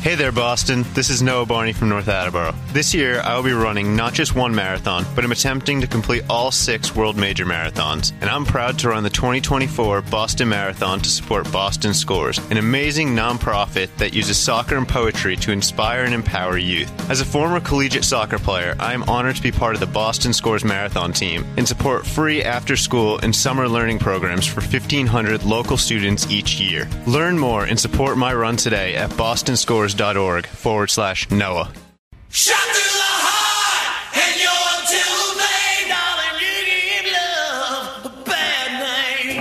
Hey there, Boston. This is Noah Barney from North Attleboro. This year, I will be running not just one marathon, but I'm attempting to complete all 6 World Major Marathons. And I'm proud to run the 2024 Boston Marathon to support Boston Scores, an amazing nonprofit that uses soccer and poetry to inspire and empower youth. As a former collegiate soccer player, I am honored to be part of the Boston Scores Marathon team and support free after-school and summer learning programs for 1,500 local students each year. Learn more and support my run today at bostonscores.org/Noah. Shot through the heart, and you're too late, darling. You give love a bad name.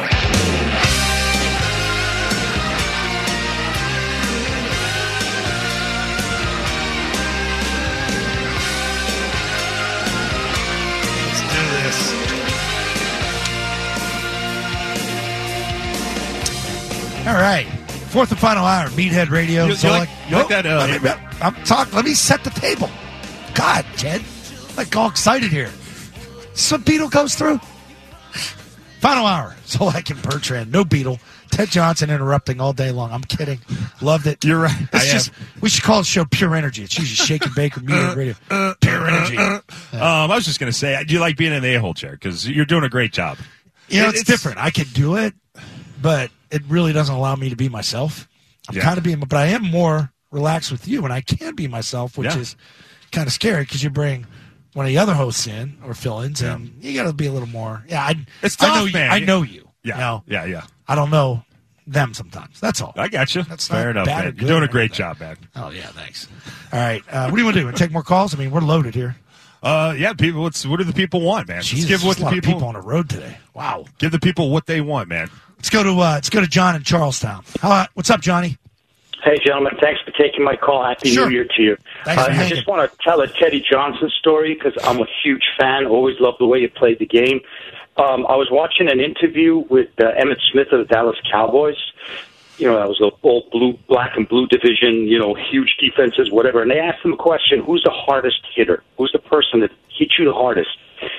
Let's do this. All right. Fourth and final hour, Meathead Radio. You like that? I'm talking. Let me set the table. God, Ted, like all excited here. Some Beetle goes through. Final hour. Solak and Bertrand. No Beetle. Ted Johnson interrupting all day long. I'm kidding. Loved it. You're right. We should call the show Pure Energy. It's usually Shake and Bake or Meathead Radio. Pure Energy. I was just going to say, do you like being in the a-hole chair? Because you're doing a great job. You know, it's different. I can do it, but it really doesn't allow me to be myself. I'm kind of being, but I am more relaxed with you, and I can be myself, which is kind of scary because you bring one of the other hosts in or fill-ins, and you got to be a little more. Yeah, it's tough, man. I know you. Yeah, you know? yeah. I don't know them sometimes. That's all. I got you. That's fair enough, bad man. You're doing a great job, man. Oh yeah, thanks. All right, what do you want to do? Want to take more calls? I mean, we're loaded here. People. What do the people want, man? Jesus, Let's give what a lot the of people on the road today. Wow. Give the people what they want, man. Let's go to John in Charlestown. What's up, Johnny? Hey, gentlemen. Thanks for taking my call. Happy New Year to you. I just want to tell a Teddy Johnson story because I'm a huge fan. Always loved the way you played the game. I was watching an interview with Emmitt Smith of the Dallas Cowboys. You know, that was the all black and blue division, you know, huge defenses, whatever. And they asked him a question, who's the hardest hitter? Who's the person that hit you the hardest?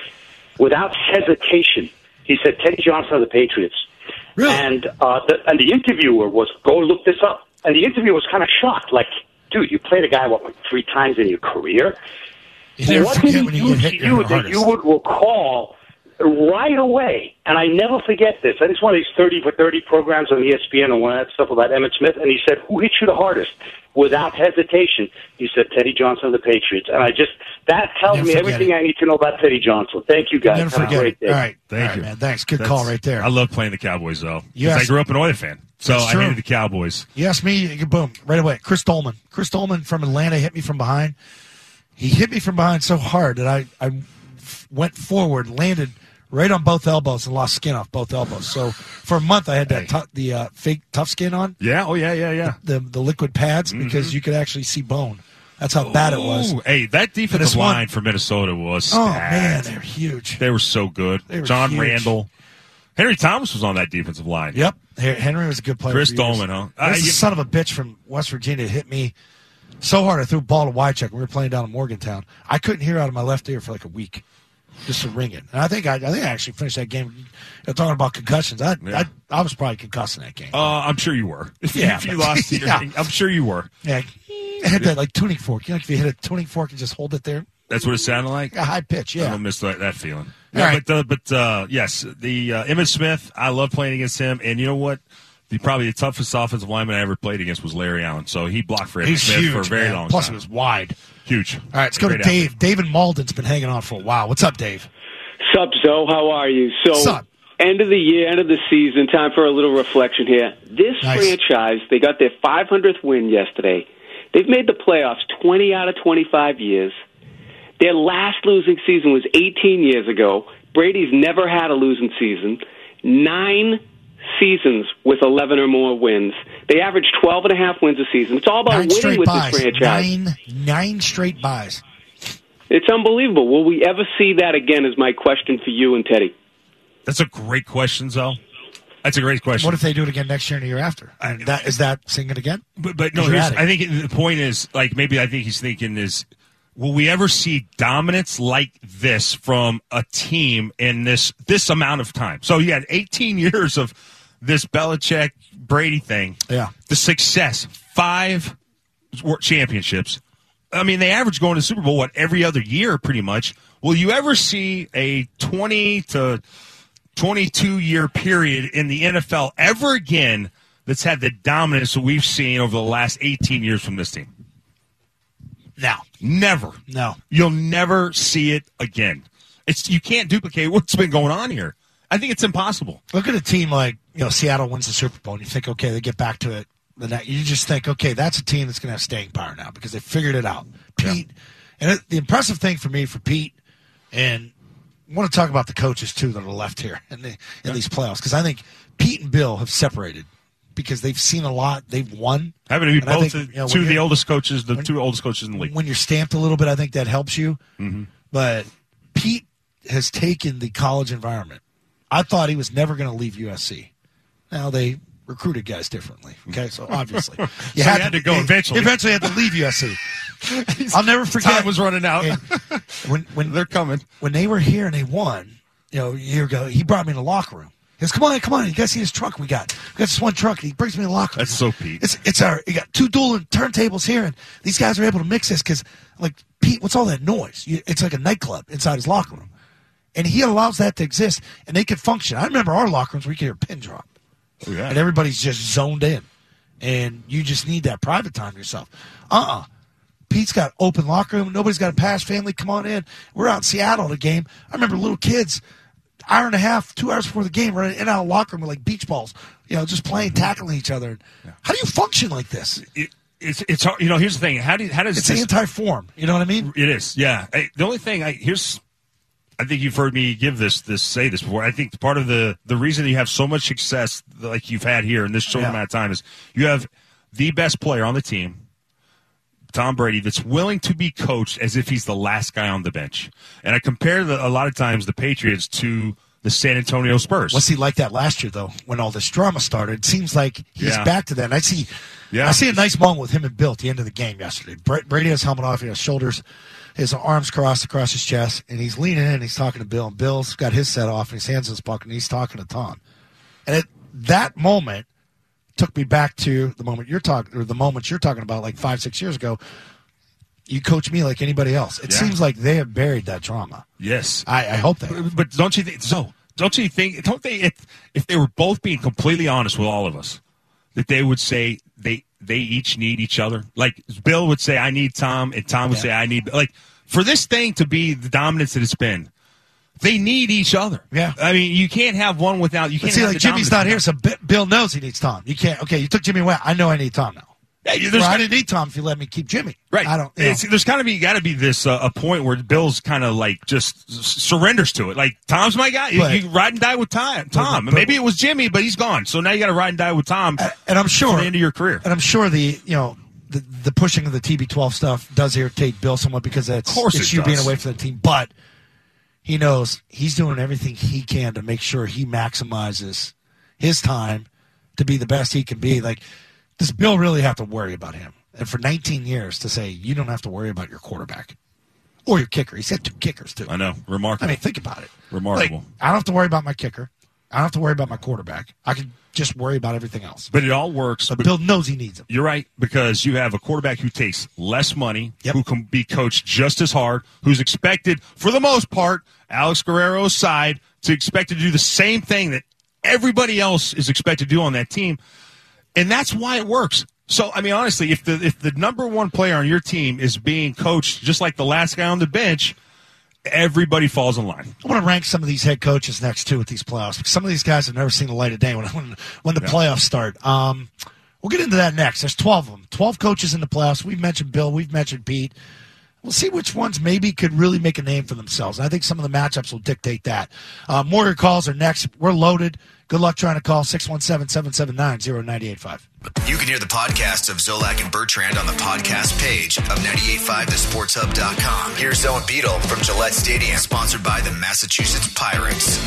Without hesitation, he said Teddy Johnson of the Patriots. Really? And the interviewer was, go look this up. And the interviewer was kind of shocked, like, dude, you played a guy, like 3 times in your career? What did he do to you that you would recall right away? And I never forget this. And it's one of these 30 for 30 programs on ESPN and one of that stuff about Emmitt Smith. And he said, who hit you the hardest? Without hesitation, he said, Teddy Johnson of the Patriots. And that tells me everything I need to know about Teddy Johnson. Thank you, guys. Never forget it. All right. Thank you, man. Thanks. Good call right there. I love playing the Cowboys, though. Yes. I grew up an Oilers fan. So I hated the Cowboys. You asked me, boom, right away. Chris Dolman. Chris Dolman from Atlanta hit me from behind. He hit me from behind so hard that I went forward, landed right on both elbows, and lost skin off both elbows. So for a month, I had that fake tough skin on. Yeah, yeah. The liquid pads because you could actually see bone. That's how bad it was. Hey, that defensive line for Minnesota was stacked. Oh, man, they're huge. They were so good. John huge. Randall. Henry Thomas was on that defensive line. Yep. Henry was a good player. Chris Dolman, huh? This is a son of a bitch from West Virginia hit me so hard I threw a ball to Wycheck. We were playing down in Morgantown. I couldn't hear out of my left ear for like a week. Just a ringing. And I think I actually finished that game. Talking about concussions, I was probably concussing that game. I'm sure you were. If you lost your ring, I'm sure you were. Yeah, I had that like tuning fork. You know, if you hit a tuning fork and just hold it there. That's what it sounded like? A high pitch, yeah. I don't miss that feeling. Right. But yes, the Emmitt Smith, I love playing against him. And you know what? Probably the toughest offensive lineman I ever played against was Larry Allen. So he blocked for Emmitt Smith for a very long time. Plus, it was wide. Huge. All right, let's go to Dave. Athlete. Dave in Malden's been hanging on for a while. What's up, Dave? Sup, Zoe? How are you? What's up? End of the year, end of the season, time for a little reflection here. This franchise, they got their 500th win yesterday. They've made the playoffs 20 out of 25 years. Their last losing season was 18 years ago. Brady's never had a losing season. 9 seasons with 11 or more wins. They average 12.5 wins a season. It's all about winning with this franchise. 9 straight buys. It's unbelievable. Will we ever see that again is my question for you and Teddy. That's a great question, Zoe. That's a great question. What if they do it again next year and the year after? And is that seeing it again? But no, I think the point is, like, maybe I think he's thinking is, will we ever see dominance like this from a team in this amount of time? So you had 18 years of this Belichick Brady thing. Yeah. The success, 5 championships. I mean, they average going to the Super Bowl, every other year pretty much. Will you ever see a 20 to 22-year period in the NFL ever again that's had the dominance that we've seen over the last 18 years from this team? No. Never. No. You'll never see it again. You can't duplicate what's been going on here. I think it's impossible. Look at a team like, Seattle wins the Super Bowl, and you think, okay, they get back to it. You just think, okay, that's a team that's going to have staying power now because they figured it out. Pete, and the impressive thing for me, for Pete, and I want to talk about the coaches, too, that are left here in these playoffs, because I think Pete and Bill have separated because they've seen a lot. They've won. Having to be both two of the oldest coaches, two oldest coaches in the league. When you're stamped a little bit, I think that helps you. Mm-hmm. But Pete has taken the college environment. I thought he was never going to leave USC. Now they recruited guys differently. Okay, so obviously you had to go eventually. Eventually, had to leave USC. I'll never forget. Time was running out. When they're coming, when they were here and they won, a year ago, he brought me in the locker room. He goes, come on, you guys see this truck we got? We got this one truck, and he brings me in the locker room. That's so Pete. You got 2 dual turntables here, and these guys are able to mix this because, like, Pete, what's all that noise? It's like a nightclub inside his locker room. And he allows that to exist, and they could function. I remember our locker rooms where you could hear a pin drop. Oh, yeah. And everybody's just zoned in. And you just need that private time to yourself. Pete's got open locker room. Nobody's got a pass. Family, come on in. We're out in Seattle at a game. I remember little kids, hour and a half, 2 hours before the game, running in and out of the locker room with like beach balls, just playing, tackling each other. Yeah. How do you function like this? It's hard. Here's the thing. How does it's anti-form. You know what I mean? It is. Yeah. The only thing I think you've heard me say this before. I think part of the reason you have so much success like you've had here in this short amount of time is you have the best player on the team, Tom Brady, that's willing to be coached as if he's the last guy on the bench. And I compare a lot of times the Patriots to the San Antonio Spurs. Was he like that last year, though, when all this drama started? It seems like he's back to that. And I see a nice moment with him and Bill at the end of the game yesterday. Brady has his helmet off, shoulders, his arms crossed across his chest, and he's leaning in and he's talking to Bill. And Bill's got his set off, and his hands in his pocket, and he's talking to Tom. And that moment took me back to the moment you're talking about, like 5-6 years ago. You coach me like anybody else. It seems like they have buried that drama. Yes, I hope they have. But don't you think? So don't you think? Don't they? If they were both being completely honest with all of us, that they would say they each need each other. Like Bill would say, "I need Tom," and Tom would say, "I need." Like for this thing to be the dominance that it's been, they need each other. Yeah, I mean, you can't have one without. You can't. See, like Jimmy's not here, so Bill knows he needs Tom. You can't. Okay, you took Jimmy away. I know I need Tom now. Yeah, I didn't need Tom if you let me keep Jimmy. Right. I don't. There's got to be this a point where Bill's kind of like just surrenders to it. Like Tom's my guy. You ride and die with Tom. And maybe it was Jimmy, but he's gone. So now you got to ride and die with Tom. And I'm sure for the end of your career. And I'm sure the pushing of the TB12 stuff does irritate Bill somewhat because it's you being away from the team. But he knows he's doing everything he can to make sure he maximizes his time to be the best he can be. Like. Does Bill really have to worry about him? And for 19 years to say, you don't have to worry about your quarterback or your kicker. He said 2 kickers, too. I know. Remarkable. I mean, think about it. Remarkable. Like, I don't have to worry about my kicker. I don't have to worry about my quarterback. I can just worry about everything else. But it all works. But Bill knows he needs him. You're right, because you have a quarterback who takes less money, who can be coached just as hard, who's expected, for the most part, Alex Guerrero's side, to expect to do the same thing that everybody else is expected to do on that team. And that's why it works. So, I mean, honestly, if the number one player on your team is being coached just like the last guy on the bench, everybody falls in line. I want to rank some of these head coaches next, too, with these playoffs. Because some of these guys have never seen the light of day when the playoffs start. We'll get into that next. There's 12 of them. 12 coaches in the playoffs. We've mentioned Bill. We've mentioned Pete. We'll see which ones maybe could really make a name for themselves. And I think some of the matchups will dictate that. More of your calls are next. We're loaded. Good luck trying to call 617-779-0985. You can hear the podcast of Zolak and Bertrand on the podcast page of 985thesportshub.com. Here's Zoe and Beetle from Gillette Stadium, sponsored by the Massachusetts Pirates.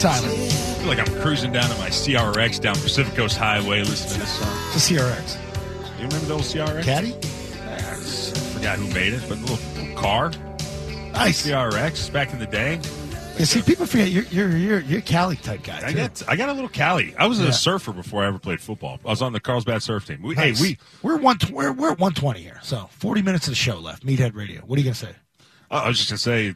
silent. I feel like I'm cruising down to my CRX down Pacific Coast Highway listening to this song. It's a CRX. You remember the old CRX? Caddy? I forgot who made it, but a little car. Nice. CRX back in the day. You see, people forget you're a Cali type guy. Too. I got a little Cali. I was a surfer before I ever played football. I was on the Carlsbad surf team. We're at 120 here, so 40 minutes of the show left. Meathead Radio. What are you gonna say? I was just gonna say,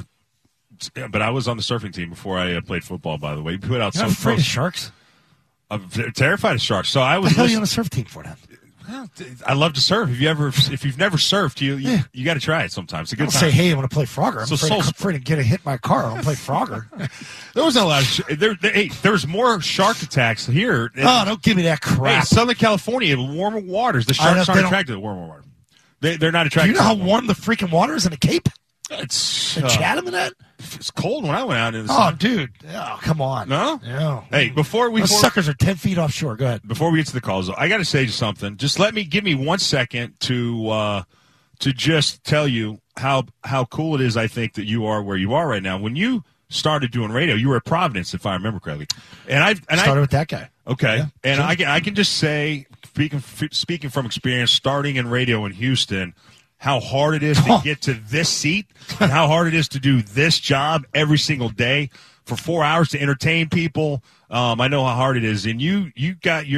but I was on the surfing team before I played football. By the way, we put out. You're not afraid of sharks? I'm terrified of sharks. So I was. What the hell are you on a surf team for then? Well, I love to surf. If you've never surfed, you got to try it sometimes. It's a good time. Say, hey, I want to play Frogger. I'm afraid to get hit my car. I want to play Frogger. There was not a lot of there was more shark attacks here. Don't give me that crap. Hey, Southern California, warmer waters. The sharks aren't attracted to warmer water. They're not attracted. Do you know how warm the freaking water is in the Cape? It's Chatham and that. It's cold when I went out in the summer. Dude. Oh, come on. No? No. Hey, those suckers are 10 feet offshore. Go ahead. Before we get to the calls, I got to say something. Just give me 1 second to just tell you how cool it is, I think, that you are where you are right now. When you started doing radio, you were at Providence, if I remember correctly. And I started with that guy. Okay. Yeah, and sure. I can just say, speaking from experience, starting in radio in Houston, how hard it is to get to this seat and how hard it is to do this job every single day for 4 hours to entertain people. I know how hard it is. And you got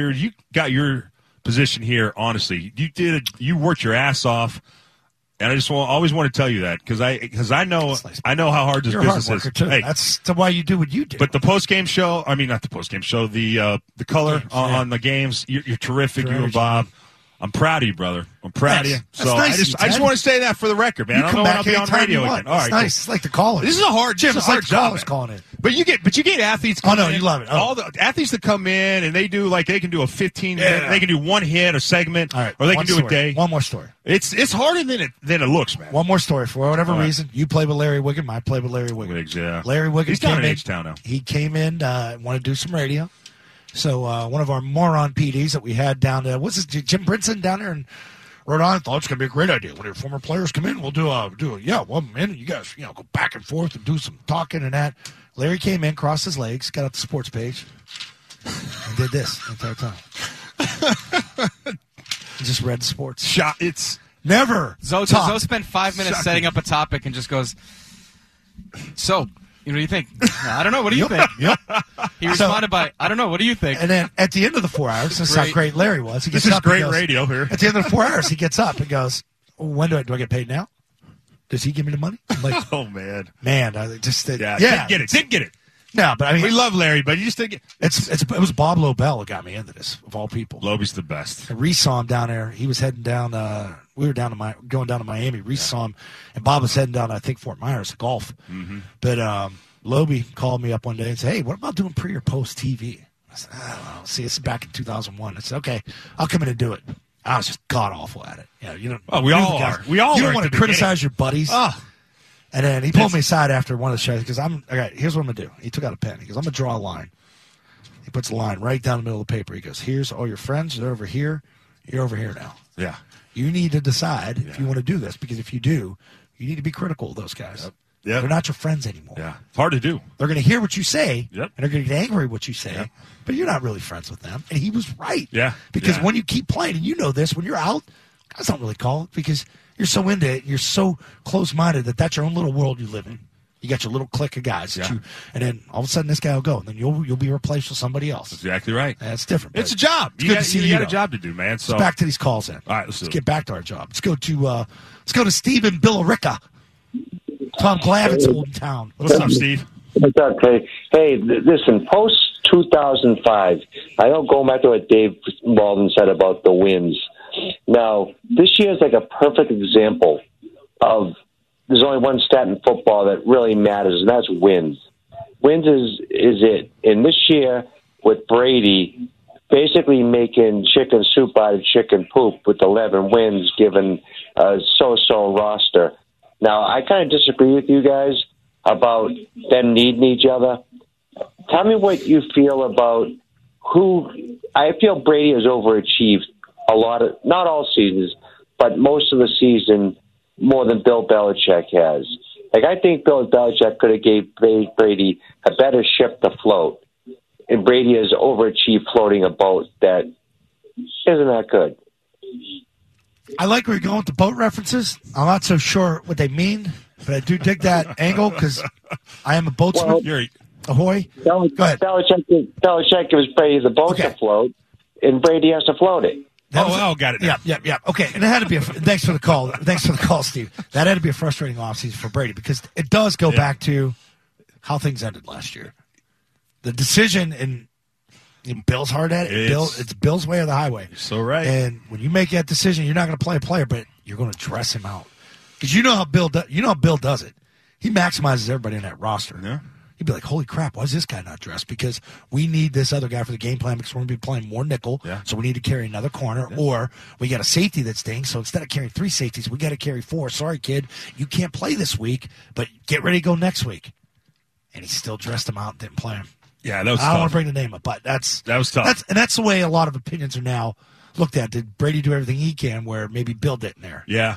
your position here, honestly. You worked your ass off. And I just always want to tell you that because I know how hard this business is. Too. Hey, that's why you do what you do. But the post-game show, not the post-game show, the color on the games, you're terrific, you and Bob. I'm proud of you, brother. I'm proud of you. So nice I just want to say that for the record, man. I don't know when I'll be on radio again. All right, it's nice. It's like the callers. This is a hard job. Callers calling it. But you get athletes. Oh no, you love it. All the athletes that come in and they can do a 15 minute. They can do one hit, a segment, or they can do a day. One more story. It's harder than it looks, man. One more story. For whatever reason, you play with Larry Wiggin. I play with Larry Wiggin. Yeah. Larry Wiggin. He's down in H-Town now. He came in, wanted to do some radio. So one of our moron PDs that we had down there, what's his Jim Brinson down there in Rhode Island, thought it's going to be a great idea. When your former players come in, we'll do 1 minute. You guys, go back and forth and do some talking and that. Larry came in, crossed his legs, got up the sports page, and did this the entire time. He just read the sports. It's never. Zoe spent 5 minutes setting up a topic and just goes, so. What do you think? I don't know. What do you think? Yep. He responded by, I don't know. What do you think? And then at the end of the 4 hours, this is how great Larry was. This is great radio here. At the end of the 4 hours, he gets up and goes, when do I get paid now? Does he give me the money? I'm like, oh, man. I just didn't get it. No, but I mean, we love Larry, but you just didn't get it. It was Bob Lobel who got me into this, of all people. Lobie's the best. And Reese saw him down there. He was heading down. We were going down to Miami. Reese saw him, and Bob was heading down, I think, Fort Myers, golf. Mm-hmm. But Lobie called me up one day and said, hey, what about doing pre or post TV? I said, I don't know. See, this is back in 2001. I said, okay, I'll come in and do it. I was just god awful at it. You know. Oh, we all are. We all. You don't want to criticize your buddies. Oh. And then he pulled me aside after one of the shows because okay, here's what I'm gonna do. He took out a pen. He goes, I'm gonna draw a line. He puts a line right down the middle of the paper. He goes, here's all your friends. They're over here. You're over here now. Yeah. You need to decide if you want to do this, because if you do, you need to be critical of those guys. Yep. Yep. They're not your friends anymore. Yeah. It's hard to do. They're going to hear what you say, yep. and they're going to get angry at what you say, but you're not really friends with them. And he was right. Yeah. Because when you keep playing, and you know this, when you're out, guys don't really call it because you're so into it. You're so close-minded that that's your own little world you live in. You got your little clique of guys, and then all of a sudden this guy will go, and then you'll be replaced with somebody else. That's exactly right. That's different. It's a job. You got a job to do, man. So let's back to these calls then. All right, let's get back to our job. Let's go to Steve in Billerica. Tom Glavitt's old town. What's up, Steve? What's up, Craig? Hey, listen, post 2005, I don't go back to what Dave Walden said about the wins. Now, this year is like a perfect example of there's only one stat in football that really matters, and that's wins. Wins is it. And this year, with Brady basically making chicken soup out of chicken poop with 11 wins, given a so-so roster. Now, I kind of disagree with you guys about them needing each other. Tell me what you feel about who. I feel Brady has overachieved a lot of, not all seasons, but most of the season more than Bill Belichick has. Like, I think Bill Belichick could have gave Brady a better ship to float. And Brady has overachieved floating a boat that isn't that good. I like where you're going with the boat references. I'm not so sure what they mean, but I do dig that angle because I am a boatsman. You're ahoy. Go ahead. Belichick gives Brady the boat to float, and Brady has to float it. Got it. Yeah. Okay, and it had to be thanks for the call. Thanks for the call, Steve. That had to be a frustrating offseason for Brady because it does go back to how things ended last year. The decision in Bill's hard at it. It's Bill's way or the highway. You're so right. And when you make that decision, you're not going to play a player, but you're going to dress him out because you know how Bill does it. He maximizes everybody in that roster. Yeah. He'd be like, holy crap, why is this guy not dressed? Because we need this other guy for the game plan because we're going to be playing more nickel, so we need to carry another corner, or we got a safety that stinks, so instead of carrying 3 safeties, we got to carry 4. Sorry, kid, you can't play this week, but get ready to go next week. And he still dressed him out and didn't play him. Yeah, that was tough. I don't want to bring the name up, but that was tough. That's the way a lot of opinions are now looked at. Did Brady do everything he can where maybe Bill didn't there? Yeah.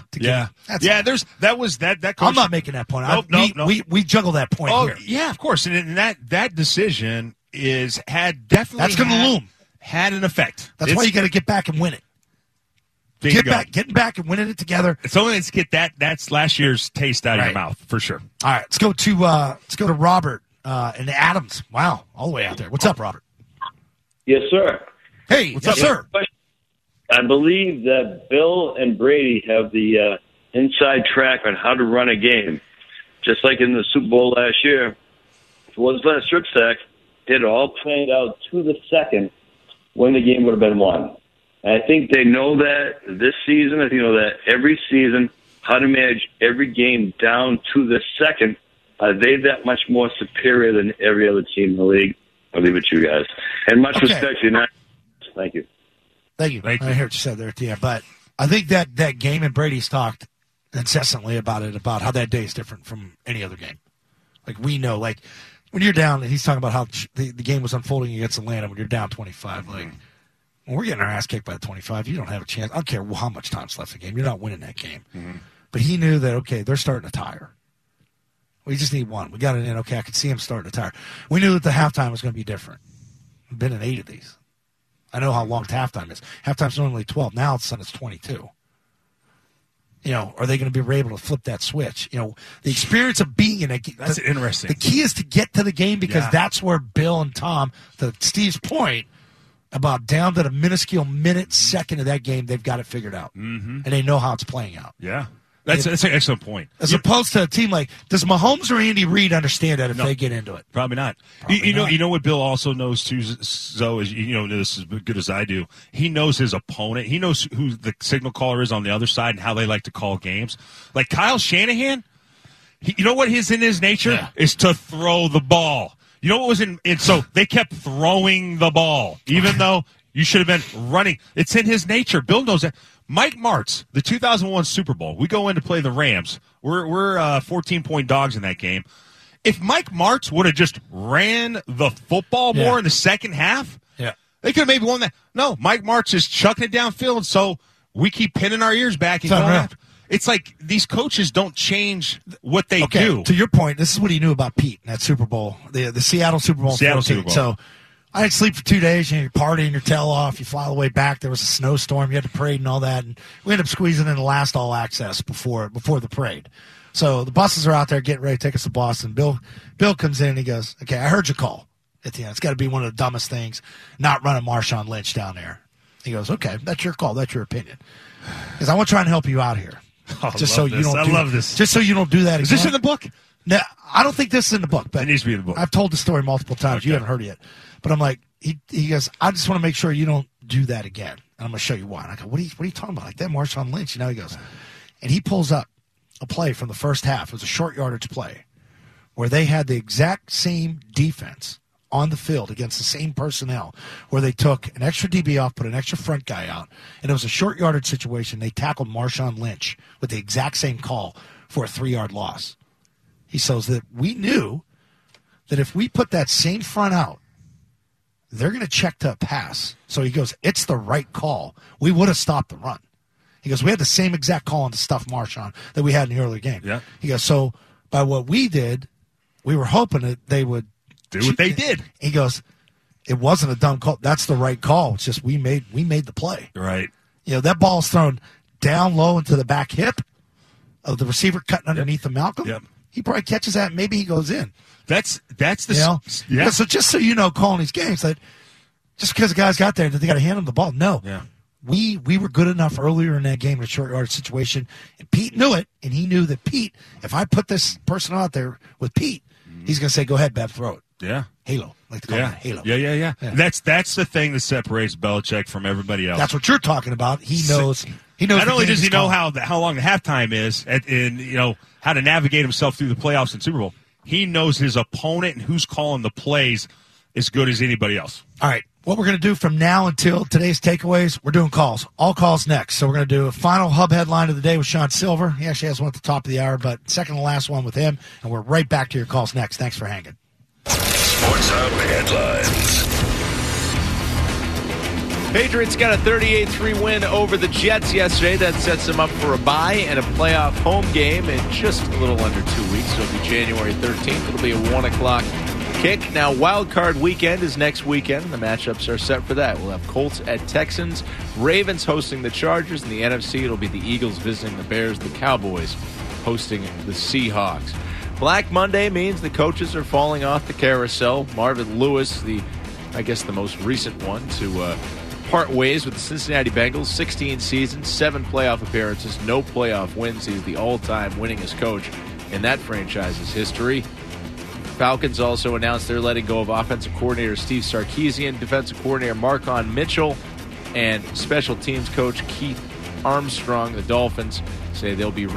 That I'm not making that point. Nope. We juggle that point here. Yeah, of course. And that decision had definitely that's going to loom. Had an effect. That's why you got to get back and win it. Getting back and winning it together. It's only to get that's last year's taste out of your mouth for sure. All right, let's go to Robert in Adams. Wow, all the way out there. What's up, Robert? Yes, sir. Hey, what's up, sir? I believe that Bill and Brady have the inside track on how to run a game. Just like in the Super Bowl last year. If it wasn't for that strip sack, it had all planned out to the second when the game would have been won. And I think they know that this season. I think they know that every season, how to manage every game down to the second. Are they that much more superior than every other team in the league? I'll leave it to you guys. And much respect to you. Thank you. Thank you. I hear what you said there at the end. But I think that game, and Brady's talked incessantly about it, about how that day is different from any other game. Like, we know, like, when you're down, and he's talking about how the game was unfolding against Atlanta when you're down 25. Like, when we're getting our ass kicked by 25, you don't have a chance. I don't care how much time's left in the game. You're not winning that game. Mm-hmm. But he knew that, okay, they're starting to tire. We just need one. We got it in. Okay, I could see him starting to tire. We knew that the halftime was going to be different. We've been in 8 of these. I know how long halftime is. Halftime's normally 12. Now, all of a sudden, it's 22. You know, are they going to be able to flip that switch? You know, the experience of being in a game. That's interesting. The key is to get to the game because that's where Bill and Tom, to Steve's point, about down to the minuscule second of that game, they've got it figured out. Mm-hmm. And they know how it's playing out. Yeah. That's an excellent point. As opposed to a team like, does Mahomes or Andy Reid understand that if they get into it? Probably not. You know what Bill also knows too, Zoe, is, you know, this is as good as I do. He knows his opponent. He knows who the signal caller is on the other side and how they like to call games. Like Kyle Shanahan, you know what is in his nature? Is to throw the ball. You know what was in so they kept throwing the ball, even though you should have been running. It's in his nature. Bill knows that. Mike Martz, the 2001 Super Bowl, we go in to play the Rams. We're 14-point dogs in that game. If Mike Martz would have just ran the football more in the second half, they could have maybe won that. No, Mike Martz is chucking it downfield, so we keep pinning our ears back and going after. It's like these coaches don't change what they do. To your point, this is what he knew about Pete in that Super Bowl, the Seattle Super Bowl. Super Bowl. So I didn't sleep for 2 days. You're partying your tail off. You fly all the way back. There was a snowstorm. You had to parade and all that. And we ended up squeezing in the last all access before the parade. So the buses are out there getting ready to take us to Boston. Bill comes in and he goes, okay, I heard your call at the end. It's got to be one of the dumbest things, not running Marshawn Lynch down there. He goes, okay, that's your call. That's your opinion. Because I want to try and help you out here. Just so you don't do that again. Is this in the book? No, I don't think this is in the book. But it needs to be in the book. I've told the story multiple times. Okay. You haven't heard it yet. But I'm like, he goes, I just want to make sure you don't do that again. And I'm going to show you why. And I go, what are you talking about? Like that Marshawn Lynch? You know, he goes, and he pulls up a play from the first half. It was a short yardage play where they had the exact same defense on the field against the same personnel, where they took an extra DB off, put an extra front guy out, and it was a short yardage situation. They tackled Marshawn Lynch with the exact same call for a 3-yard loss. He says that we knew that if we put that same front out, they're going to check to a pass. So he goes, it's the right call. We would have stopped the run. He goes, we had the same exact call on the stuff Marshawn that we had in the earlier game. Yeah. He goes, so by what we did, we were hoping that they would do what they did. He goes, it wasn't a dumb call. That's the right call. It's just we made the play. Right. You know, that ball's thrown down low into the back hip of the receiver cutting underneath the Malcolm. Yep. He probably catches that and maybe he goes in. That's the yeah. So just so you know, calling these games, that just because the guys got there that they got to hand him the ball. No. Yeah. We were good enough earlier in that game in a short yard situation, and Pete knew it, and he knew that Pete, if I put this person out there with Pete, he's going to say, go ahead, Bev, throw it. Yeah. Halo. I like to call it Halo. Yeah. That's the thing that separates Belichick from everybody else. That's what you're talking about. He knows. Not only does he know how long the halftime is, and how to navigate himself through the playoffs and Super Bowl, he knows his opponent and who's calling the plays as good as anybody else. All right. What we're going to do from now until today's takeaways, we're doing calls. All calls next. So we're going to do a final hub headline of the day with Sean Silver. He actually has one at the top of the hour, but second to last one with him. And we're right back to your calls next. Thanks for hanging. Sports Hub headlines. Patriots got a 38-3 win over the Jets yesterday. That sets them up for a bye and a playoff home game in just a little under 2 weeks. It'll be January 13th. It'll be a 1 o'clock kick. Now, Wild Card Weekend is next weekend. The matchups are set for that. We'll have Colts at Texans, Ravens hosting the Chargers. In the NFC, it'll be the Eagles visiting the Bears, the Cowboys hosting the Seahawks. Black Monday means the coaches are falling off the carousel. Marvin Lewis, the most recent one to part ways with the Cincinnati Bengals. 16 seasons, 7 playoff appearances, no playoff wins. He's the all-time winningest coach in that franchise's history. Falcons also announced they're letting go of offensive coordinator Steve Sarkisian, defensive coordinator Marcon Mitchell, and special teams coach Keith Armstrong. The Dolphins say they'll be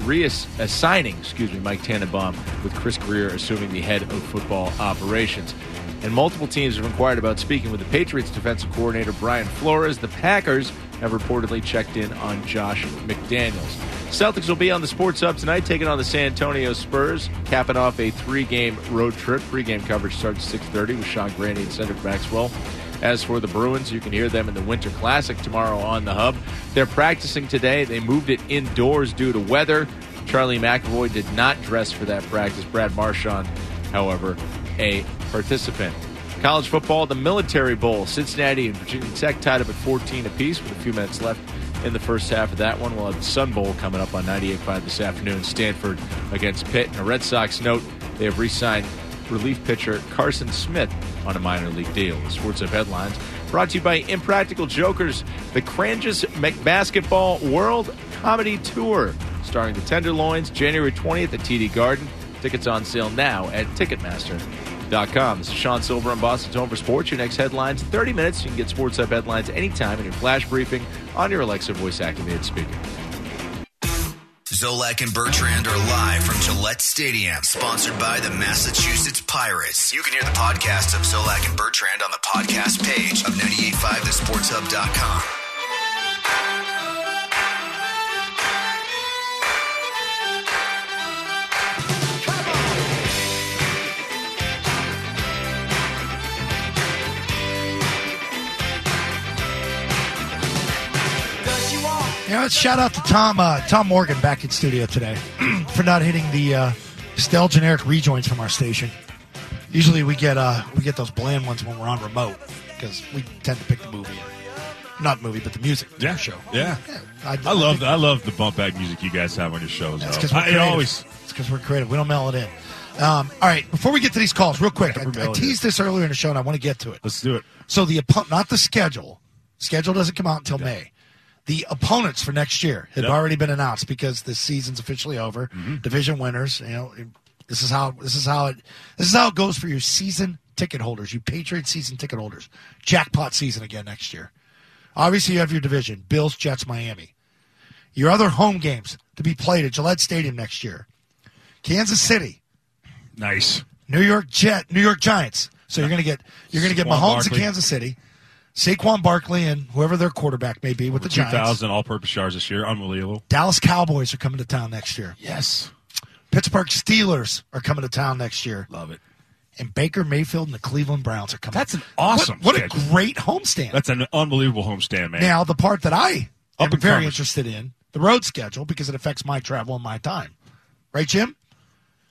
reassigning Mike Tannenbaum, with Chris Greer assuming the head of football operations. And multiple teams have inquired about speaking with the Patriots defensive coordinator Brian Flores. The Packers have reportedly checked in on Josh McDaniels. Celtics will be on the Sports Hub tonight, taking on the San Antonio Spurs, capping off a 3-game road trip. Pre-game coverage starts at 6:30 with Sean Graney and Cedric Maxwell. As for the Bruins, you can hear them in the Winter Classic tomorrow on the Hub. They're practicing today. They moved it indoors due to weather. Charlie McAvoy did not dress for that practice. Brad Marchand, however, a participant. College football, the Military Bowl. Cincinnati and Virginia Tech tied up at 14 apiece with a few minutes left in the first half of that one. We'll have the Sun Bowl coming up on 98.5 this afternoon. Stanford against Pitt. And a Red Sox note, they have re-signed relief pitcher Carson Smith on a minor league deal. The Sports Hub headlines brought to you by Impractical Jokers, the Cranges Basketball World Comedy Tour, starring the Tenderloins, January 20th at TD Garden. Tickets on sale now at Ticketmaster.com. This is Sean Silver on Boston's Home for Sports. Your next headlines in 30 minutes. You can get Sports Hub headlines anytime in your flash briefing on your Alexa voice-activated speaker. Zolak and Bertrand are live from Gillette Stadium, sponsored by the Massachusetts Pirates. You can hear the podcast of Zolak and Bertrand on the podcast page of 985thesportshub.com. Yeah, let's shout out to Tom Morgan back in studio today for not hitting the Stell generic rejoins from our station. Usually we get those bland ones when we're on remote because we tend to pick the movie, not movie, but the music. Yeah, show. Yeah, I love the bump back music you guys have on your shows. That's because we're creative. It's because we're creative. We don't mail it in. All right, before we get to these calls, real quick, I teased this earlier in the show, and I want to get to it. Let's do it. So not the schedule. Schedule doesn't come out until May. The opponents for next year have already been announced because the season's officially over. Mm-hmm. Division winners, this is how it goes for your season ticket holders, you Patriots season ticket holders. Jackpot season again next year. Obviously, you have your division: Bills, Jets, Miami. Your other home games to be played at Gillette Stadium next year: Kansas City, nice. New York Giants. So you're gonna get Mahomes in Kansas City. Saquon Barkley and whoever their quarterback may be with the Giants. 2,000 all-purpose yards this year. Unbelievable. Dallas Cowboys are coming to town next year. Yes. Pittsburgh Steelers are coming to town next year. Love it. And Baker Mayfield and the Cleveland Browns are coming. That's an awesome What a great homestand. That's an unbelievable homestand, man. Now, the part that I am very interested in, the road schedule, because it affects my travel and my time. Right, Jim?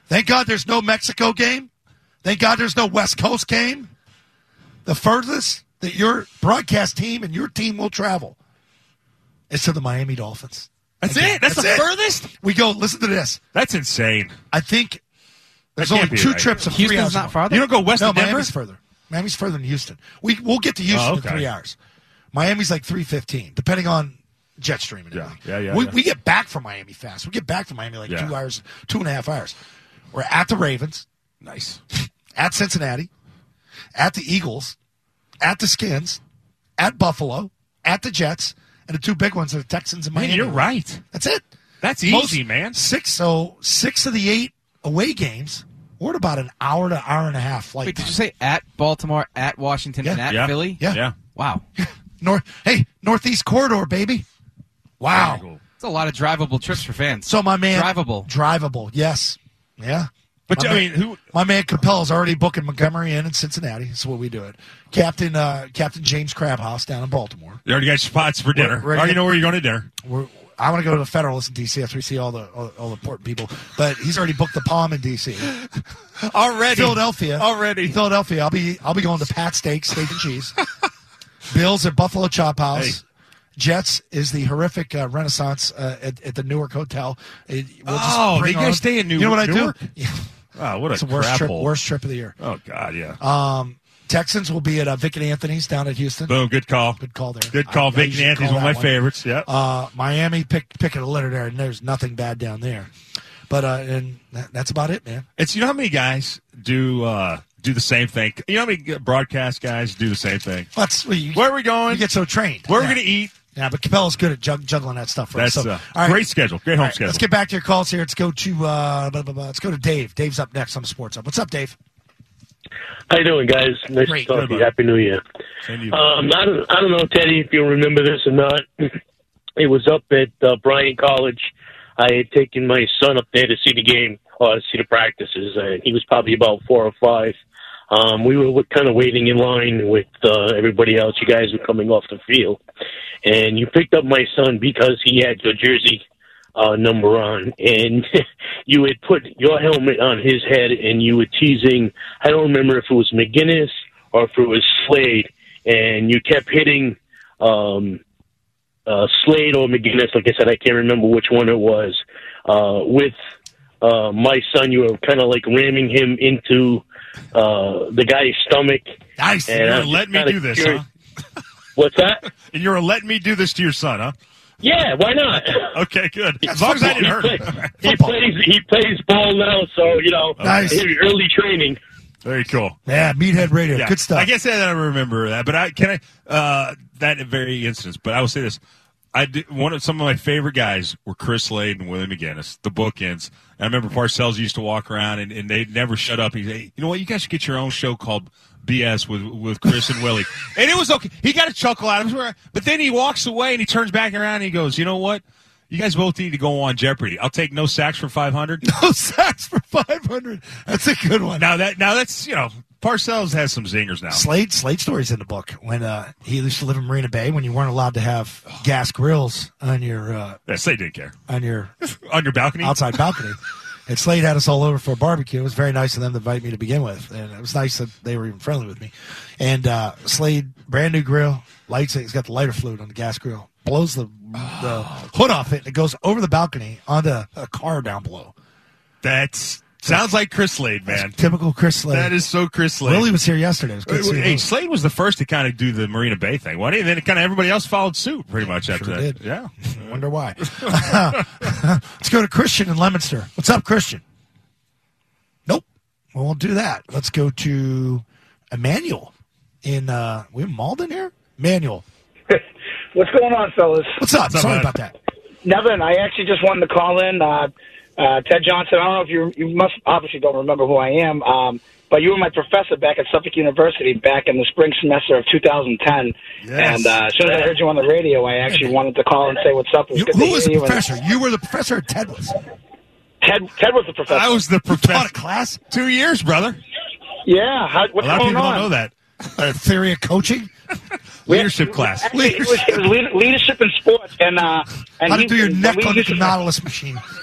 Thank God there's no Mexico game. Thank God there's no West Coast game. The furthest that your broadcast team and your team will travel is to the Miami Dolphins. That's it? That's the furthest? We go, listen to this. That's insane. I think there's only two trips of 3 hours. Houston's not farther? You don't go west of Denver? Miami's further. Miami's further than Houston. We'll get to Houston in 3 hours. Miami's like 3:15, depending on Jetstream and everything. We get back from Miami fast. We get back from Miami like 2 hours, 2.5 hours. We're at the Ravens. Nice. At Cincinnati. At the Eagles. At the Skins. At Buffalo. At the Jets. And the two big ones are the Texans and Miami. Man, you're right. That's it. That's easy, man. 6 of the 8 away games were at about an hour to hour and a half flight. Wait, did you say at Baltimore, at Washington, and at Philly? Yeah. Wow. Northeast Corridor, baby. Wow. Cool. It's a lot of drivable trips for fans. So my man. Drivable, yes. Yeah. But my man Capel's already booking Montgomery in Cincinnati. That's what we do it. Captain James Crabhouse down in Baltimore. You already got spots for dinner. Already know where you're going to dinner. I want to go to the Federalist in D.C. after we see all the important people. But he's already booked the Palm in D.C. Already. Philadelphia. I'll be going to Pat Steak and Cheese. Bills at Buffalo Chop House. Hey. Jets is the horrific Renaissance at the Newark Hotel. They guys stay in Newark? You know what I Newark? do? Yeah. Wow, what a it's the worst trip of the year. Oh, God, yeah. Texans will be at Vic and Anthony's down at Houston. Boom, good call. Good call there. Good call. Vic and Anthony's one of my favorites. Yeah. Miami picking a litter there, and there's nothing bad down there. But and that's about it, man. You know how many guys do the same thing? You know how many broadcast guys do the same thing? Where are we going? You get so trained. Where are we going to eat? Yeah, but Capel's good at juggling that stuff for us. That's all right. Great schedule. Great home schedule. Let's get back to your calls here. Let's go to Dave. Dave's up next on the Sports Hub. What's up, Dave? How you doing, guys? Nice to talk to you. Happy New Year. I don't know, Teddy, if you remember this or not. It was up at Bryant College. I had taken my son up there to see the game, or to see the practices. He was probably about 4 or 5. We were kind of waiting in line with everybody else. You guys were coming off the field. And you picked up my son because he had your jersey number on. And you had put your helmet on his head, and you were teasing, I don't remember if it was McGinnis or if it was Slade. And you kept hitting Slade or McGinnis. Like I said, I can't remember which one it was. With my son, you were kind of like ramming him into the guy's stomach. Nice. And you're letting me do this, huh? What's that? And you're letting me do this to your son, huh? Yeah, why not? Okay, good. As long as I didn't hurt him. He plays ball now, so, nice. Early training. Very cool. Yeah, Meathead Radio. Yeah. Good stuff. I guess I don't remember that, but that very instance, but I will say this. Some of my favorite guys were Chris Slade and Willie McGinnis, the bookends. And I remember Parcells used to walk around, and they'd never shut up. He'd say, you know what, you guys should get your own show called BS with Chris and Willie. And it was okay. He got a chuckle out of him. But then he walks away, and he turns back around, and he goes, you know what? You guys both need to go on Jeopardy. I'll take no sacks for 500. No sacks for 500. That's a good one. Now that's Parcells has some zingers now. Slade story's in the book when he used to live in Marina Bay when you weren't allowed to have gas grills on your. Slade didn't care on your balcony, outside balcony. And Slade had us all over for a barbecue. It was very nice of them to invite me to begin with, and it was nice that they were even friendly with me. And Slade, brand new grill, lights it. He's got the lighter fluid on the gas grill. Blows the hood off it, and it goes over the balcony onto a car down below. Sounds like Chris Slade, man. That's typical Chris Slade. That is so Chris Slade. Willie was here yesterday. It was good to see him. Slade was the first to kind of do the Marina Bay thing, wasn't he? And then kind of everybody else followed suit pretty much after that. Did. Yeah. I wonder why. Let's go to Christian in Leominster. What's up, Christian? Nope. We won't do that. Let's go to Emmanuel in we have Malden here? Emmanuel. What's going on, fellas? What's up? Sorry about that. Nevin, I actually just wanted to call in. Ted Johnson, I don't know if you must obviously don't remember who I am, but you were my professor back at Suffolk University back in the spring semester of 2010. Yes. And as soon as I heard you on the radio, I actually wanted to call and say what's up. Who was the professor? You were the professor or Ted was? Ted was the professor. I was the professor. You taught a class? 2 years, brother. Yeah. What's a lot of people on? don't know that. Theory of coaching? Leadership class. Actually, it was leadership in sports. And how to do your neck on the Nautilus machine.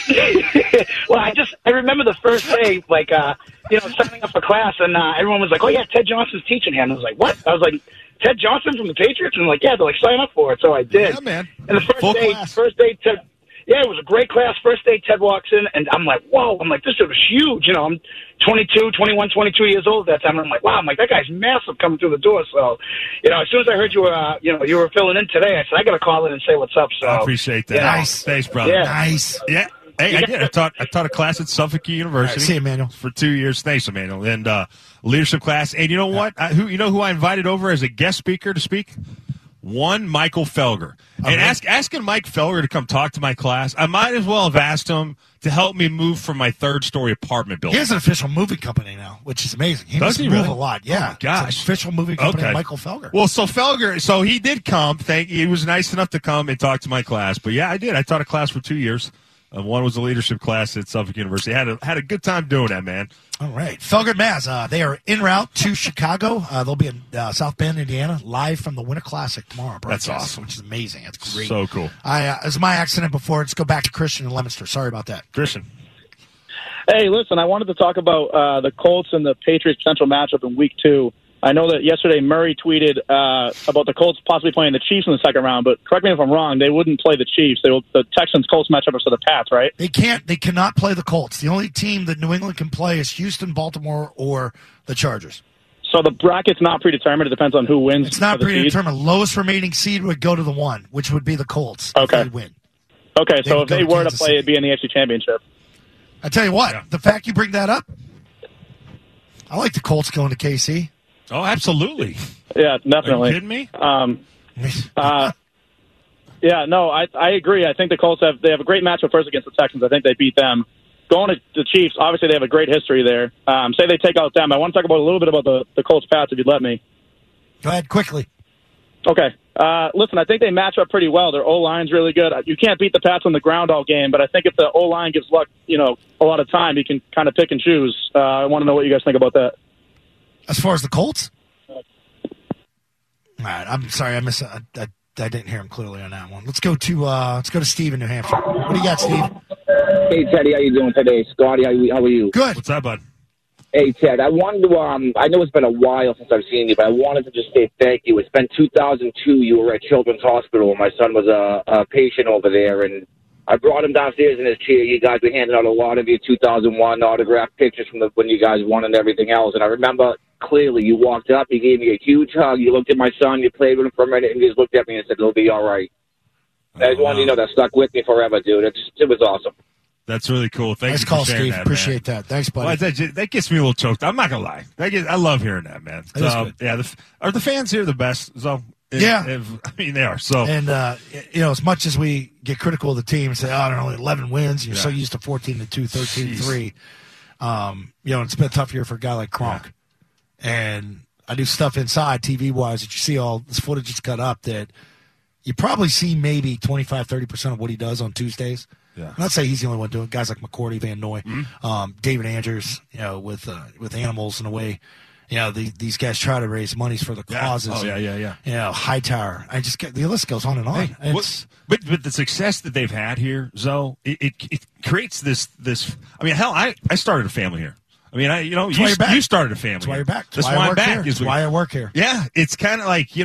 Well, I remember the first day, like, signing up for class, and everyone was like, "Oh yeah, Ted Johnson's teaching here." And I was like, "What?" I was like, "Ted Johnson from the Patriots?" And I'm like, "Yeah." They're like, "Sign up for it." So I did. Yeah, man. And the first day, Ted. Yeah, it was a great class. First day, Ted walks in, and I'm like, "Whoa!" I'm like, "This was huge." I'm 22 years old at that time. And I'm like, "Wow!" I'm like, "That guy's massive coming through the door." So, as soon as I heard you were, you were filling in today, I said, "I got to call in and say what's up." So I appreciate that. Nice. Thanks, brother. Yeah. Nice. Yeah. Hey, I did. I taught a class at Suffolk University. Right, see you, Emmanuel. For 2 years. Thanks, Emmanuel. And leadership class. And you know what? Who I invited over as a guest speaker to speak? One Michael Felger. And asking Mike Felger to come talk to my class, I might as well have asked him to help me move from my third-story apartment building. He has an official moving company now, which is amazing. He must move a lot. Yeah. Oh, gosh. It's an official moving company, Michael Felger. Well, so he did come. He was nice enough to come and talk to my class. But, yeah, I did. I taught a class for 2 years. One was a leadership class at Suffolk University. Had a good time doing that, man. All right. Felger Maz, they are en route to Chicago. They'll be in South Bend, Indiana, live from the Winter Classic tomorrow. That's awesome. Which is amazing. That's great. So cool. It was my accident before. Let's go back to Christian in Leominster. Sorry about that. Christian. Hey, listen, I wanted to talk about the Colts and the Patriots potential matchup in Week 2. I know that yesterday Murray tweeted about the Colts possibly playing the Chiefs in the second round, but correct me if I'm wrong, they wouldn't play the Chiefs. The Texans-Colts matchup is for the Pats, right? They cannot play the Colts. The only team that New England can play is Houston, Baltimore, or the Chargers. So the bracket's not predetermined. It depends on who wins. It's not predetermined. Lowest remaining seed would go to the 1, which would be the Colts. Okay. If they win. Okay, so if they were to play, it'd be in the AFC Championship. I tell you what, the fact you bring that up, I like the Colts going to KC. Oh, absolutely. Yeah, definitely. Are you kidding me? Yeah, no, I agree. I think the Colts have a great matchup first against the Texans. I think they beat them. Going to the Chiefs, obviously they have a great history there. Say they take out them. I want to talk about a little bit about the Colts Pats, if you'd let me. Go ahead, quickly. Okay. Listen, I think they match up pretty well. Their O-line's really good. You can't beat the Pats on the ground all game, but I think if the O-line gives Luck, a lot of time, he can kind of pick and choose. I want to know what you guys think about that. As far as the Colts? All right, I'm sorry, I didn't hear him clearly on that one. Let's go to Steve in New Hampshire. What do you got, Steve? Hey, Teddy, how you doing today? Scotty, how are you? Good. What's up, bud? Hey, Ted, I wanted to, I know it's been a while since I've seen you, but I wanted to just say thank you. It's been 2002. You were at Children's Hospital, and my son was a patient over there, and I brought him downstairs in his chair. You guys were handing out a lot of your 2001 autographed pictures from when you guys won and everything else, and I remember clearly you walked up, you gave me a huge hug, you looked at my son, you played with him for a minute, and you just looked at me and said, it'll be all right. I just wanted you to know that stuck with me forever, dude. It was awesome. That's really cool. Thanks nice for call, sharing Steve. that, Appreciate man. that. Thanks, buddy. Well, that gets me a little choked. I'm not gonna lie. I love hearing that, man. So, yeah, are the fans here the best? So yeah, I mean they are. So and as much as we get critical of the team and say, I don't know, 11 wins, you're so used to 14-2, 13-3. It's been a tough year for a guy like Kronk. Yeah. And I do stuff inside TV wise that you see all this footage that's cut up that you probably see maybe 25-30% of what he does on Tuesdays. Yeah. I'm not saying he's the only one doing it. Guys like McCourty, Van Noy, David Andrews, with animals in a way. These guys try to raise monies for the causes. Oh, yeah. Hightower. The list goes on and on. Hey, but the success that they've had here, Zoe, it creates this. I mean, hell, I started a family here. I mean, you started a family. That's why you're back. That's why I'm back. That's why I work here. Yeah, it's kind of like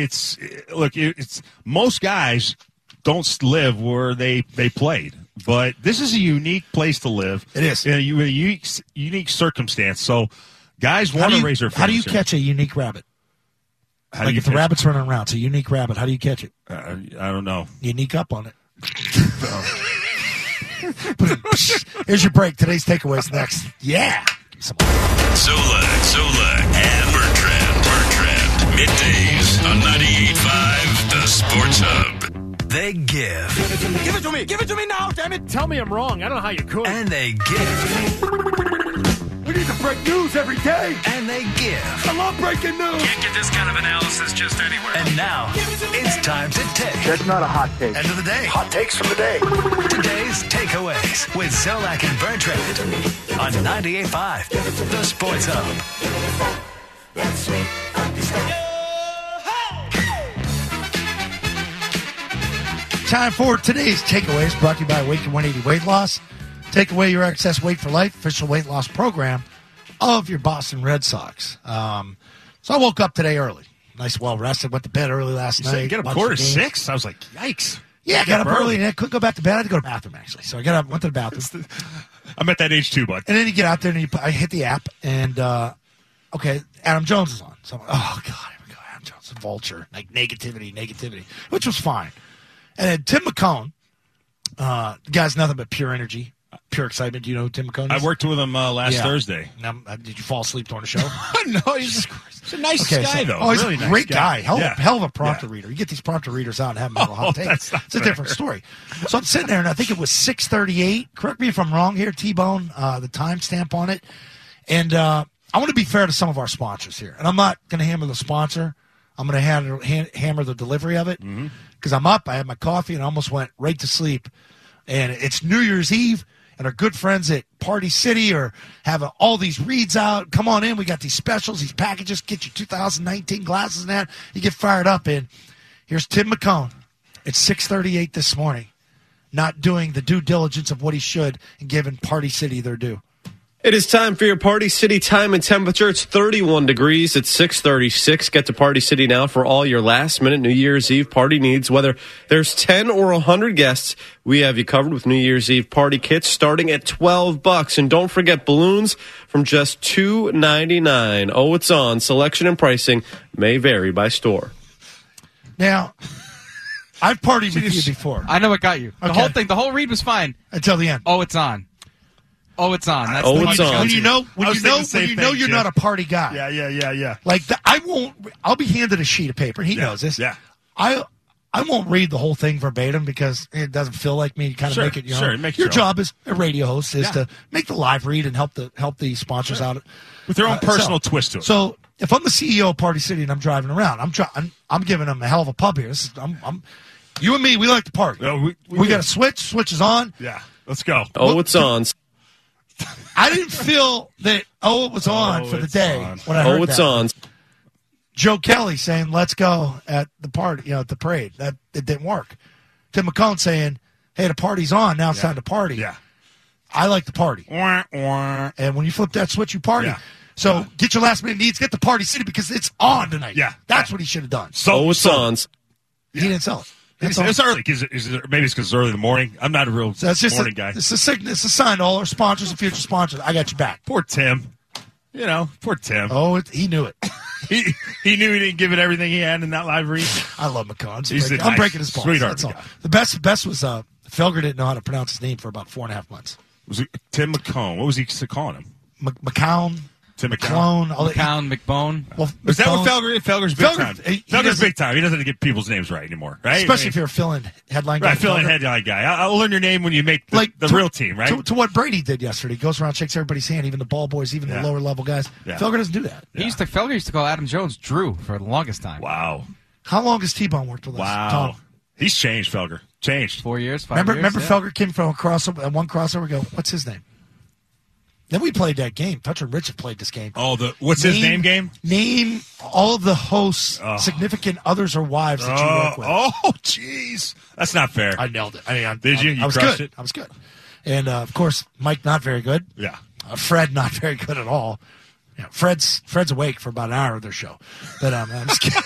it's most guys don't live where they played. But this is a unique place to live. It is. In a unique circumstance. So guys want to raise their families. How do you catch a unique rabbit? If the rabbit's running around, it's a unique rabbit. How do you catch it? I don't know. You sneak up on it. Here's your break. Today's takeaways next. Yeah. Solak, and Bertrand. Middays on 98.5 The Sports Hub. They give. Give it to me. Give it to me now, damn it. Tell me I'm wrong. I don't know how you could. And they give. We need to break news every day. And they give. I love breaking news. Can't get this kind of analysis just anywhere. And now, it's time to take. That's not a hot take. End of the day. Hot takes from the day. Today's takeaways with Zolak and Bertrand on 98.5 The Sports Hub. That's sweet. Time for today's takeaways, brought to you by Awaken 180 Weight Loss. Take away your excess weight for life, official weight loss program of your Boston Red Sox. So I woke up today early. Nice, well-rested. Went to bed early last night. You get up 5:45? I was like, yikes. Yeah, I got up early, and I couldn't go back to bed. I had to go to the bathroom, actually. So I got up, went to the bathroom. I'm at that age, too, bud. And then you get out there, and I hit the app, and, okay, Adam Jones is on. So I'm like, oh, God, here we go. Adam Jones, vulture, like negativity, which was fine. And then Tim McCone, the guy's nothing but pure energy, pure excitement. Do you know who Tim McCone is? I worked with him last Thursday. Now, did you fall asleep during the show? No, he's a nice guy, though. Oh, he's really a great guy. Hell of a prompter Yeah. reader. You get these prompter readers out and have them have a hot take. It's a different story. So I'm sitting there, and I think it was 6:38. Correct me if I'm wrong here, T-Bone, the timestamp on it. And I want to be fair to some of our sponsors here. And I'm not going to hammer the sponsor. I'm going to hammer the delivery of it. Because I'm up, I had my coffee, and I almost went right to sleep. And it's New Year's Eve. And our good friends at Party City are having all these reads out. Come on in. We got these specials, these packages. Get your 2019 glasses and that. You get fired up. And here's Tim McCone at 6:38 this morning, not doing the due diligence of what he should and giving Party City their due. It is time for your Party City time and temperature. It's 31 degrees. It's 6:36. Get to Party City now for all your last-minute New Year's Eve party needs. Whether there's 10 or 100 guests, we have you covered with New Year's Eve party kits starting at $12. And don't forget balloons from just $2.99. Oh, it's on. Selection and pricing may vary by store. Now, I've partied with you before. I know what got you. The Okay. whole thing, the whole read was fine. Until the end. Oh, it's on. Oh, it's on. That's Oh, the it's one on. When you know I was thinking the same you're thing, not Jim. a party guy. Yeah. Like I'll be handed a sheet of paper. He knows this. Yeah. I won't read the whole thing verbatim because it doesn't feel like me. Kind of Sure, make it your sure, own. make Your your job as a radio host is to make the live read and help the sponsors out With their own personal twist to it. So if I'm the CEO of Party City and I'm driving around, I'm giving them a hell of a pub here. You and me, we like to party. We got a switch. Switch is on. Yeah, let's go. Oh, it's on. I didn't feel that. It was on for the day when I heard Oh, it's that. on. Joe Kelly saying, let's go at the party, at the parade. That it didn't work. Tim McCone saying, hey, the party's on. Now it's time to party. Yeah. I like to party. And when you flip that switch, you party. Yeah. So get your last minute needs. Get the Party City because it's on tonight. Yeah. That's what he should have done. Oh, it's on. He didn't sell it. That's It's all. early. Maybe it's because it's early in the morning. I'm not a real So that's just morning guy. It's a sign to all our sponsors and future sponsors. I got your back. Poor Tim. Poor Tim. Oh, he knew it. He knew he didn't give it everything he had in that live read. I love McCone. I'm breaking his balls. sweetheart That's all. guy. The best was Felger didn't know how to pronounce his name for about 4.5 months. Was it Tim McCone? What was he calling him? McCown. Tim McCone. McCown, McBone. Well, Is that what McCone- Felger's big time? he Felger's doesn't- big time. He doesn't get people's names right anymore, right? Especially if you're a fill-in headline guy. right, fill-in Felger. headline guy. I'll learn your name when you make the to- real team, right? To what Brady did yesterday. He goes around, shakes everybody's hand, even the ball boys, even the lower level guys. Yeah. Felger doesn't do that. Felger used to call Adam Jones Drew for the longest time. Wow. How long has T-Bone worked with us? Wow. Tom? He's changed, Felger. Changed. 4 years, 5 years. Remember yeah. Felger came from a crossover, one crossover, go, what's his name? Then we played that game. Toucher and Rich have played this game. Oh, what's his name game? Name all of the hosts' significant others or wives that you work with. Oh, jeez. That's not fair. I nailed it. Did you? You I was crushed good. it? I was good. And, of course, Mike not very good. Yeah. Fred not very good at all. Yeah, Fred's awake for about an hour of their show. But I'm just kidding.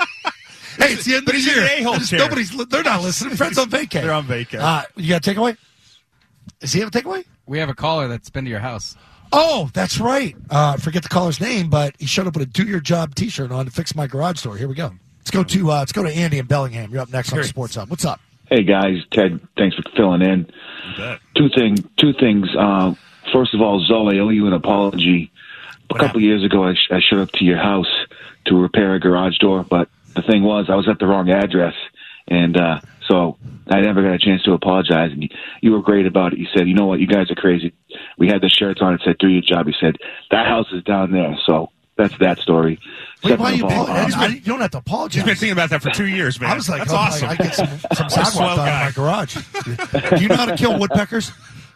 Hey, it's the end of the he's in year. the a-hole There's chair. They're not listening. Fred's on vacay. They're on vacay. You got a takeaway? Does he have a takeaway? We have a caller that's been to your house. Oh, that's right. I forget the caller's name, but he showed up with a "Do Your Job" T-shirt on to fix my garage door. Here we go. Let's go to Andy in Bellingham. You're up next on Sports Hub. What's up? Hey guys, Ted, thanks for filling in. Two things. First of all, Zoe, I owe you an apology. A couple years ago, I showed up to your house to repair a garage door, but the thing was, I was at the wrong address, and so I never got a chance to apologize. And you were great about it. You said, you know what, you guys are crazy. We had the shirts on. It said, do your job. You said, that house is down there. So that's that story. Wait, why you apologize? You don't have to apologize. He's been thinking about that for 2 years, man. I was like, that's oh, awesome. I get some What a sidewalk swell done in guy. my garage. Do you know how to kill woodpeckers?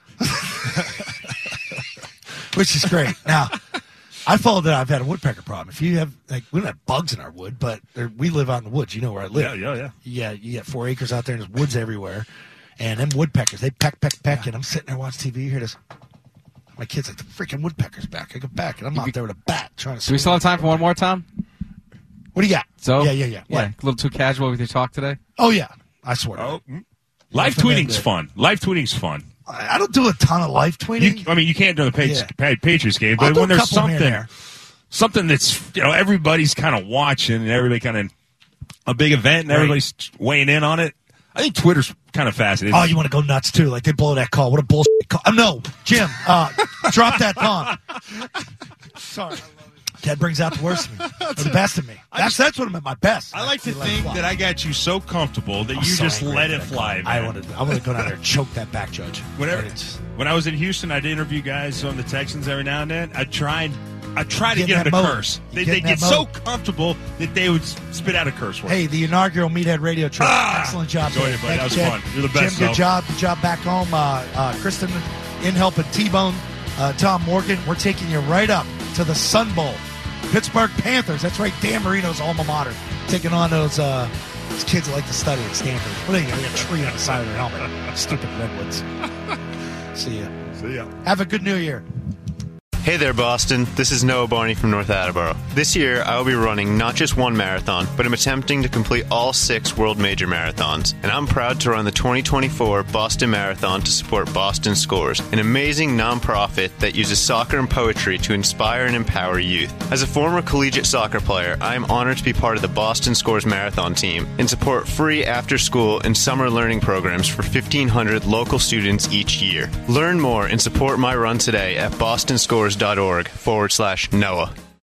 Which is great. Now, I followed that I've had a woodpecker problem. If you have, we don't have bugs in our wood, but we live out in the woods. You know where I live. Yeah. Yeah, you get 4 acres out there and there's woods everywhere. And them woodpeckers, they peck, and I'm sitting there watching TV. You hear this. My kid's like, the freaking woodpecker's back. I go back, and I'm out there with a bat trying to. Do we still have time for one more, Tom? What do you got? So Yeah. What? A little too casual with your talk today? Oh, yeah. I swear. Live tweeting's fun. Live tweeting's fun. I don't do a ton of live tweeting. You can't do the Patriots game, but when there's something that's everybody's kind of watching and everybody kind of a big event and everybody's weighing in on it. I think Twitter's kind of fascinating. Oh, you want to go nuts too? Like they blow that call. What a bullshit call! No, Jim, drop that bomb. Sorry. That brings out the worst of me, or the best of me. That's what I'm at my best. I like to think that I got you so comfortable that you just let it fly. Man. I want to go down there and choke that back judge. When I was in Houston, I'd interview guys on the Texans every now and then. I try to get them to curse. They get so comfortable that they would spit out a curse word. Hey, the inaugural Meathead Radio Trip. Excellent job. Enjoyed it, buddy. That was fun. You're the best. Jim, good job. Good job back home. Kristen in helping T-Bone. Tom Morgan, we're taking you right up to the Sun Bowl. Pittsburgh Panthers. That's right. Dan Marino's alma mater. Taking on those kids that like to study at Stanford. What are they got a tree on the side of their helmet? Stupid redwoods. See ya. Have a good New Year. Hey there, Boston. This is Noah Barney from North Attleboro. This year, I will be running not just one marathon, but I'm attempting to complete all 6 world major marathons. And I'm proud to run the 2024 Boston Marathon to support Boston Scores, an amazing nonprofit that uses soccer and poetry to inspire and empower youth. As a former collegiate soccer player, I am honored to be part of the Boston Scores Marathon team and support free after-school and summer learning programs for 1,500 local students each year. Learn more and support my run today at bostonscores.org/Noah.